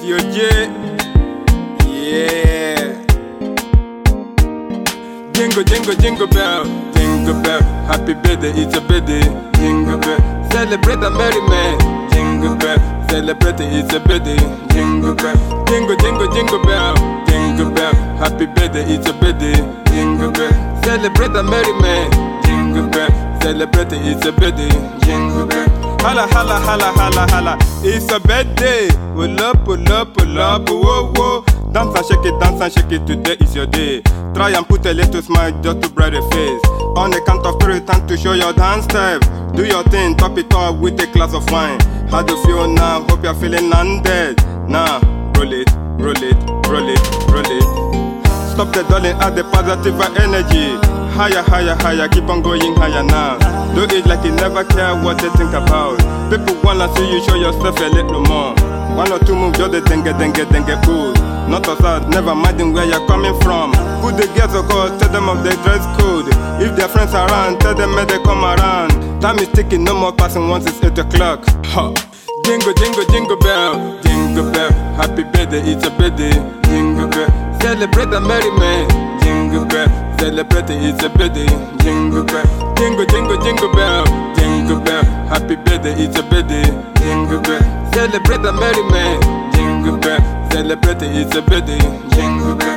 It's your J. Yeah. Jingle, jingle, jingle bell. Jingle bell. Happy birthday, it's your birthday. Jingle bell. Celebrate a merry man. Jingle bell. Celebrate it, it's a birthday. Jingle bell. Jingle, jingle, jingle bell. Jingle bell. Happy birthday, it's your birthday. Jingle bell. Celebrate a merry man. Jingle bell. Celebrate it, it's a birthday. Jingle bell. Holla, holla, holla, holla, holla. It's a birthday. Pull up, pull up, pull up, whoa, whoa. Dance and shake it, today is your day. Try and put a little smile just to brighten your face. On the count of three, time to show your dance step. Do your thing, top it up with a glass of wine. How do you feel now? Hope you're feeling undead. Now, roll it, roll it, roll it, roll it. Stop the dulling, add the positive energy. Higher, higher, higher, keep on going higher now. Do it like you never care what they think about. People wanna see you show yourself a little more. One or two moves, just the dengue, cool. Not us out, never minding where you're coming from. Put the girls of course, tell them of the dress code. If their friends are around, tell them when they come around. Time is ticking, no more passing once it's 8 o'clock. Ha. Jingle, jingle, jingle bell. Jingle bell, happy birthday, it's a birthday. Jingle bell, celebrate a merry man. Jingle bell, celebrate it, it's a birthday. Jingle bell, jingle, jingle, jingle bell. Jingle bell, happy birthday, it's a birthday. Jingle bell, celebrate a merry man. Jingle bell, celebrate it, it's a birthday. Jingle bell.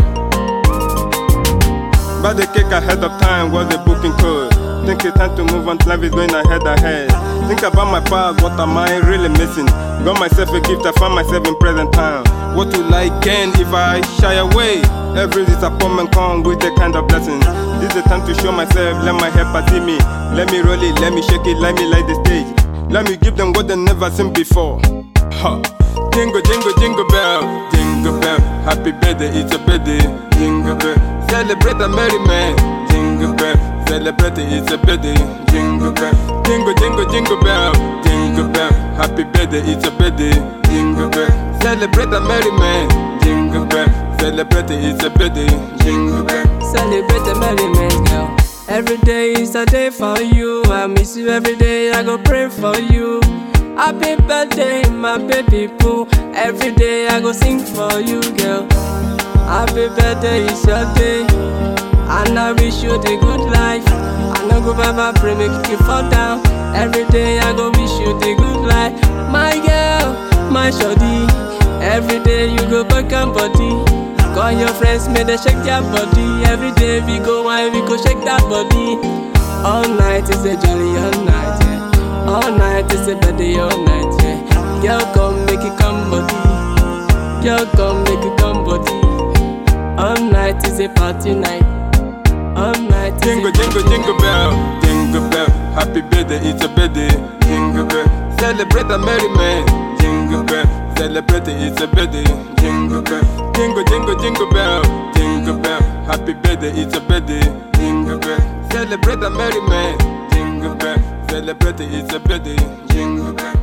Buy the cake ahead of time, what's the booking code? Think it's time to move on, life is going ahead. Think about my past, what am I really missing? Got myself a gift, I found myself in present time. What will I gain if I shy away? Every disappointment comes with a kind of blessing. This is the time to show myself, let my helper see me. Let me roll it, let me shake it, let me light the stage. Let me give them what they never seen before. Ha. Jingle, jingle, jingle bell. Jingle bell, happy birthday, it's a birthday. Jingle bell, celebrate a merry man. Jingle bell, celebrate it, it's a birthday. Jingle bell, jingle, jingle, jingle bell. Jingle bell, happy birthday, it's a birthday. Jingle bell, celebrate a merry man. Jingle bell, celebrate it, it's a birthday. Jingle bell, celebrate a merry man, girl. Every day is a day for you. I miss you every day, I go pray for you. Happy birthday, my baby boo. Every day I go sing for you, girl. Happy birthday, it's your day, and I wish you the good life. I no go ever pray make you fall down. Every day I go wish you the good life, my girl, my shawty. Every day you go back and body. Call your friends, may they shake their body. Every day we go wine, we go shake that body. All night is a jolly all night, yeah. All night is a birthday all night, yeah. Girl come make it come body. Girl come make it come body. All night is a party night. All night jingle, jingle, jingle bell. Jingle bell, happy birthday, it's a birthday. Jingle bell, celebrate a merry man. Jingle bell, celebrate it, it's a birthday. Jingle bell, jingle, jingle, jingle bell. Jingle bell, happy birthday, it's a birthday. Jingle bell, celebrate a merry man. Jingle bell, celebrate it, it's a birthday. Jingle bell.